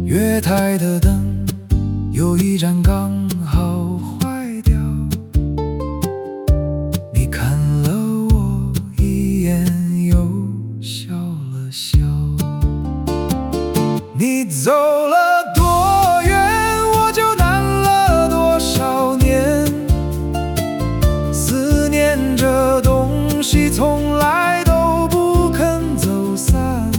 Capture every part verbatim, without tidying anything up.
月台的灯有一盏刚好坏掉，你看了我一眼又笑了笑。你走了多远，我就难了多少年，思念这东西从来都不肯走散，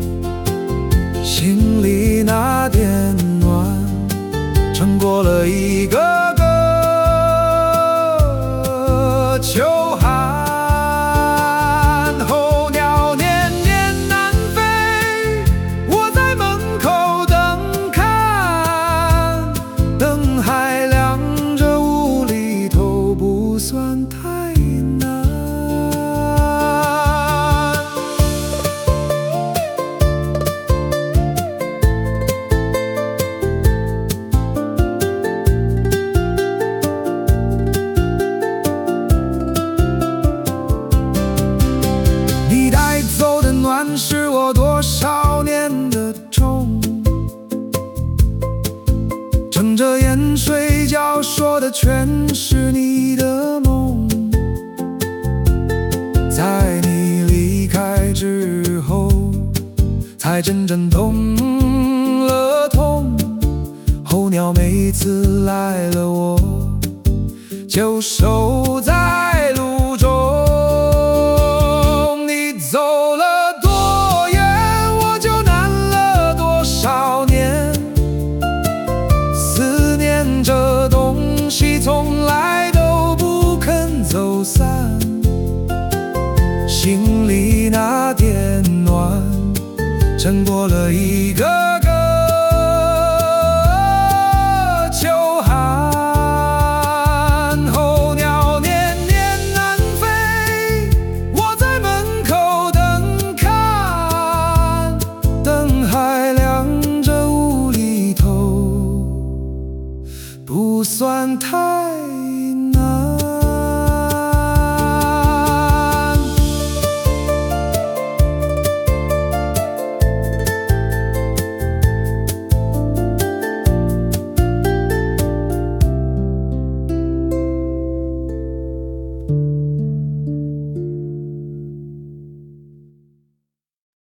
心里那点暖撑过了一个个秋寒。候鸟年年南飞，我在门口等看，灯还亮着，无厘头不算太难。你带走的暖是我多少年的钟，睁着眼睡觉，说的全是你的梦。在你离开之后，才真正懂了痛。候鸟每次来了，我就守在路中。你走了多远，我就难了多少年，思念这东西从来都不肯走散，心里那点暖撑过了一个个秋寒。候鸟年年南飞，我在门口等看，灯还亮着，无厘头不算太